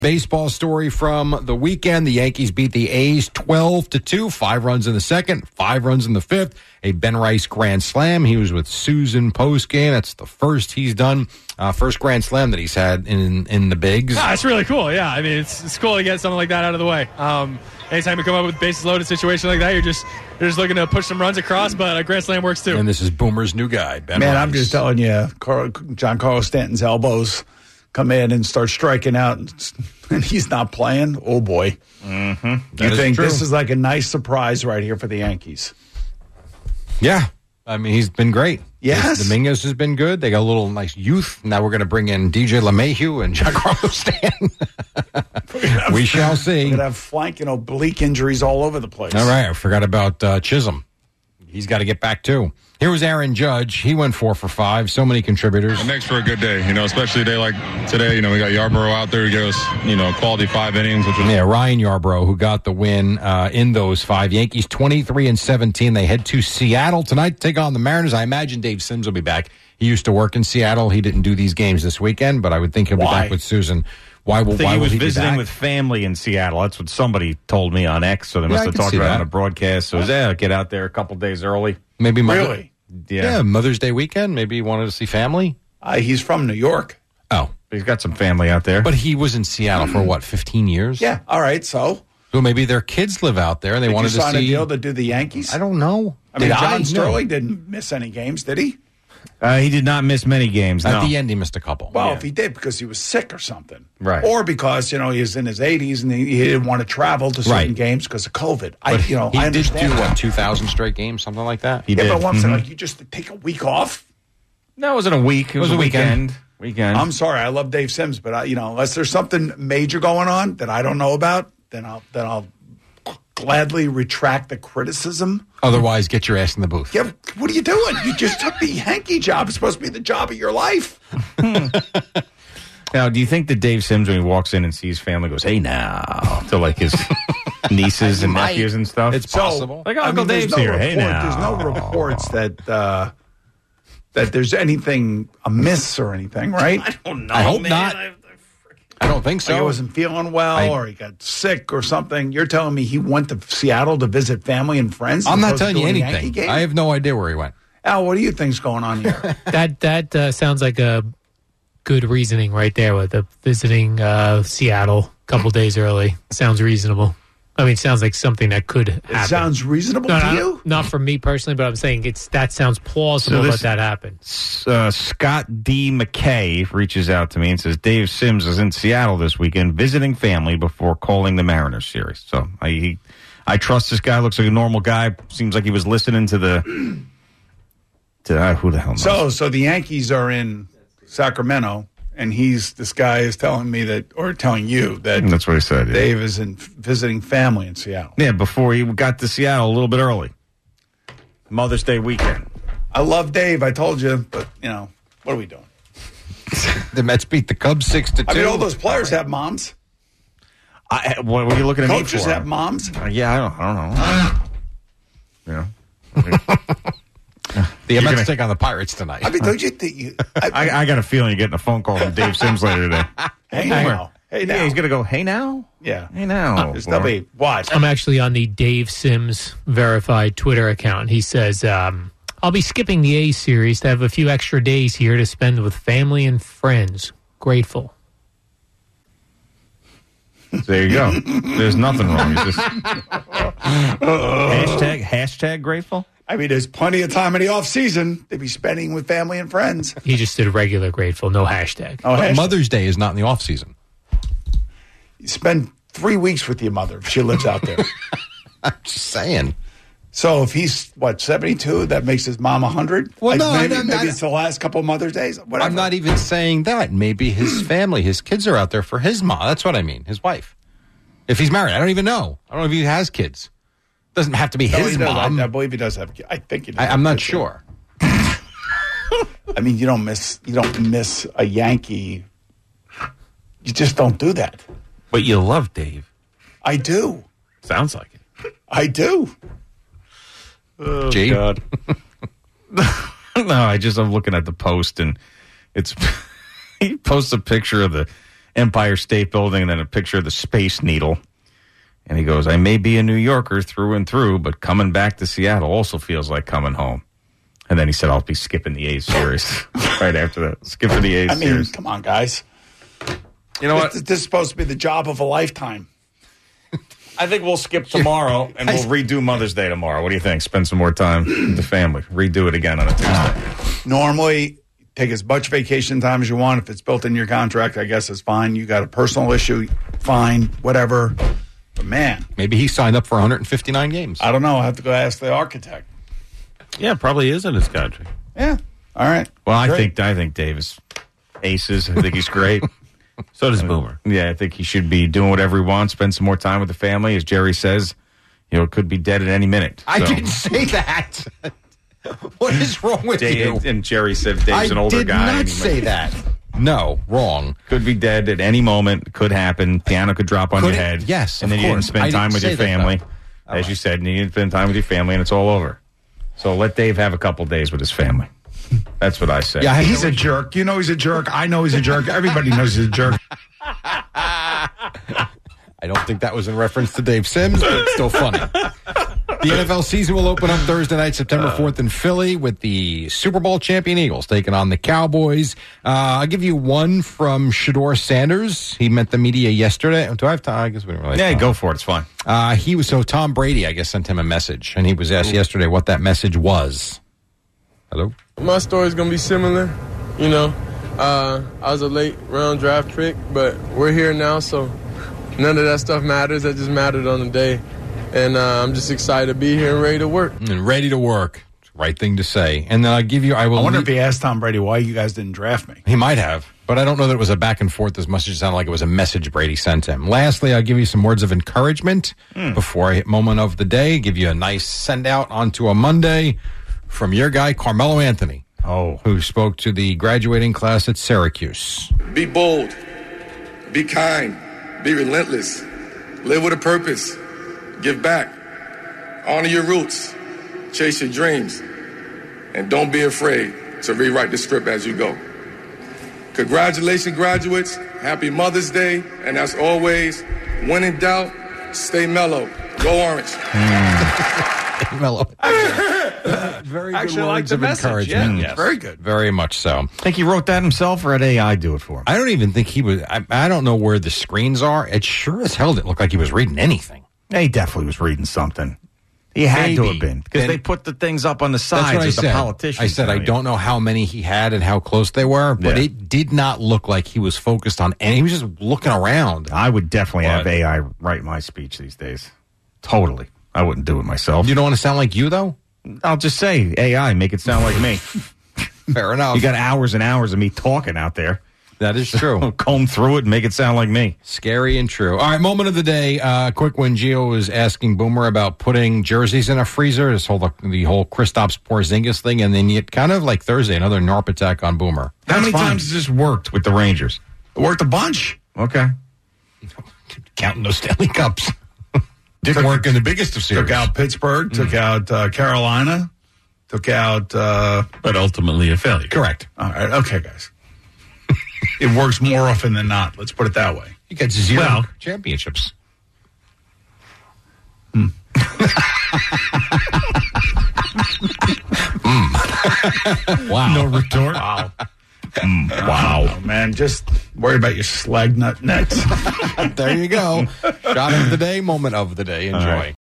Baseball story from the weekend. The Yankees beat the A's 12-2, 5 runs in the second, 5 runs in the fifth. A Ben Rice grand slam. He was with Susan postgame. That's the first he's done. First grand slam that he's had in the bigs. It's really cool. Yeah, I mean, it's cool to get something like that out of the way. Anytime you come up with a bases loaded situation like that, you're just looking to push some runs across, but a grand slam works too. And this is Boomer's new guy, Ben Man, Rice. I'm just telling you, Giancarlo Stanton's elbows come in and start striking out, and he's not playing. Oh, boy. Mm-hmm. You think this is like a nice surprise right here for the Yankees? Yeah. I mean, he's been great. Yes. Dominguez has been good. They got a little nice youth. Now we're going to bring in DJ LeMahieu and Giancarlo Stanton. We shall see. We're going to have flank and oblique injuries all over the place. All right. I forgot about Chisholm. He's got to get back, too. Here was Aaron Judge. He went 4 for 5. So many contributors. It makes for a good day, especially a day like today. We got Yarborough out there to give us, quality 5 innings. Which was Ryan Yarborough, who got the win in those 5. Yankees 23-17. They head to Seattle tonight to take on the Mariners. I imagine Dave Sims will be back. He used to work in Seattle. He didn't do these games this weekend, but I would think he'll be back with Susan. Why will he was he visiting with family in Seattle. That's what somebody told me on X, so they must have talked about it on a broadcast. So get out there a couple days early. Maybe really? Yeah, Mother's Day weekend. Maybe he wanted to see family. He's from New York. Oh. He's got some family out there. But he was in Seattle for, 15 years? Yeah, all right, so maybe their kids live out there and they wanted to see. Did you sign a deal to do the Yankees? I don't know. I mean, John Sterling didn't miss any games, did he? He did not miss many games, At the end, he missed a couple. Well, if he did, because he was sick or something. Right. Or because, he was in his 80s and he didn't want to travel to certain games because of COVID. I understand. He did do, 2,000 straight games, something like that? He did. But once in you just take a week off? No, it wasn't a week. It was a weekend. I'm sorry. I love Dave Sims, but, unless there's something major going on that I don't know about, then I'll gladly retract the criticism. Otherwise, get your ass in the booth. Yeah, what are you doing? You just took the Yankee job. It's supposed to be the job of your life. Now, do you think that Dave Sims, when he walks in and sees family, goes, "Hey now," to like his nieces and nephews and stuff? It's possible. Like, Uncle Dave's here. Hey now. There's no reports that there's anything amiss or anything, right? I don't know. I hope not. I don't think so. Like he wasn't feeling well or he got sick or something. You're telling me he went to Seattle to visit family and friends? I'm not telling you anything. I have no idea where he went. Al, what do you think's going on here? That sounds like a good reasoning right there with the visiting Seattle a couple days early. Sounds reasonable. I mean, it sounds like something that could happen. It sounds reasonable to you? Not for me personally, but I'm saying that sounds plausible that happened. Scott D. McKay reaches out to me and says, Dave Sims is in Seattle this weekend visiting family before calling the Mariners series. So I trust this guy. Looks like a normal guy. Seems like he was listening to who the hell knows? So the Yankees are in Sacramento. And this guy is telling me telling you that that's what he said. Yeah. Dave is visiting family in Seattle. Yeah, before he got to Seattle a little bit early. Mother's Day weekend. I love Dave. I told you, but what are we doing? The Mets beat the Cubs 6-2. I mean, all those players have moms. What were you looking at me for? Coaches have moms. Yeah, I don't know. The Mets take on the Pirates tonight. I mean, don't you think I got a feeling you're getting a phone call from Dave Sims later today. Hey now. Hey now. Yeah, he's going to go, hey now? Yeah. Hey now. What? I'm actually on the Dave Sims verified Twitter account. He says, I'll be skipping the A series to have a few extra days here to spend with family and friends. Grateful. There you go. There's nothing wrong. It's just hashtag grateful. I mean, there's plenty of time in the off season to be spending with family and friends. He just did regular grateful, no hashtag. Oh, Mother's Day is not in the off season. You spend 3 weeks with your mother if she lives out there. I'm just saying. So if he's 72, that makes his mom 100. Well, no, maybe it's the last couple of Mother's Days. Whatever. I'm not even saying that. Maybe his family, his kids are out there for his mom. That's what I mean. His wife. If he's married, I don't even know. I don't know if he has kids. Doesn't have to be his mom. I believe he does have kids. I think he does. I'm not sure. I mean, you don't miss a Yankee. You just don't do that. But you love Dave. I do. Sounds like it. I do. Oh, Gee. God. No, I'm looking at the post, and it's he posts a picture of the Empire State Building and then a picture of the Space Needle. And he goes, I may be a New Yorker through and through, but coming back to Seattle also feels like coming home. And then he said, I'll be skipping the A's series right after that. Skipping the A's series. Come on, guys. You know what? This is supposed to be the job of a lifetime. I think we'll skip tomorrow, and we'll redo Mother's Day tomorrow. What do you think? Spend some more time with the family. Redo it again on a Tuesday. Normally, take as much vacation time as you want. If it's built in your contract, I guess it's fine. You got a personal issue, fine, whatever. But, man. Maybe he signed up for 159 games. I don't know. I have to go ask the architect. Yeah, probably is in his contract. Yeah. All right. Well, I think Davis aces. I think he's great. So does Boomer. Yeah, I think he should be doing whatever he wants, spend some more time with the family. As Jerry says, it could be dead at any minute. I didn't say that. What is wrong with you? And Jerry said Dave's an older guy. I did not say that. No, wrong. Could be dead at any moment. Could happen. Piano could drop on your head. Yes, and then you didn't spend time with your family. As you said, you didn't spend time with your family, and it's all over. So let Dave have a couple days with his family. That's what I say. Yeah, he's a jerk. You know he's a jerk. I know he's a jerk. Everybody knows he's a jerk. I don't think that was in reference to Dave Sims, but it's still funny. The NFL season will open up Thursday night, September 4th in Philly with the Super Bowl champion Eagles taking on the Cowboys. I'll give you one from Shedeur Sanders. He met the media yesterday. Do I have time? I guess we don't really have time. Go for it. It's fine. Tom Brady, I guess, sent him a message, and he was asked yesterday what that message was. Hello? My story's going to be similar. I was a late round draft pick, but we're here now, so none of that stuff matters. That just mattered on the day. And I'm just excited to be here and ready to work. And ready to work. Right thing to say. And then I'll give you, I wonder if he asked Tom Brady why you guys didn't draft me. He might have, but I don't know that it was a back and forth as much as it sounded like it was a message Brady sent him. Lastly, I'll give you some words of encouragement before I hit moment of the day. Give you a nice send out onto a Monday from your guy, Carmelo Anthony, who spoke to the graduating class at Syracuse. Be bold, be kind, be relentless, live with a purpose, give back, honor your roots, chase your dreams, and don't be afraid to rewrite the script as you go. Congratulations, graduates. Happy Mother's Day. And as always, when in doubt, stay mellow. Go Orange. Mellow. Very good words of encouragement. Yes. Very good. Very much so. Think he wrote that himself, or had AI do it for him? I don't even think he was. I don't know where the screens are. It sure as hell didn't look like he was reading anything. He definitely was reading something. He had to have been, because they put the things up on the sides of the politicians. I said I don't know how many he had and how close they were, but it did not look like he was focused on any. He was just looking around. I would definitely have AI write my speech these days. Totally. I wouldn't do it myself. You don't want to sound like you, though? I'll just say AI, make it sound like me. Fair enough. You got hours and hours of me talking out there. That is true. Comb through it and make it sound like me. Scary and true. All right, moment of the day. Quick one. Gio was asking Boomer about putting jerseys in a freezer. The whole Kristaps Porzingis thing, and then yet kind of like Thursday, another NARP attack on Boomer. How many times has this worked with the Rangers? It worked a bunch. Okay. Counting those Stanley Cups. Didn't work in the biggest of series. Took out Pittsburgh, took out Carolina, took out... but ultimately a failure. Correct. All right, okay, guys. It works more often than not. Let's put it that way. You got 0 championships. Wow. No retort. Wow. Wow. Oh, man, just worry about your slag nut next. There you go. Shot of the day, moment of the day. Enjoy.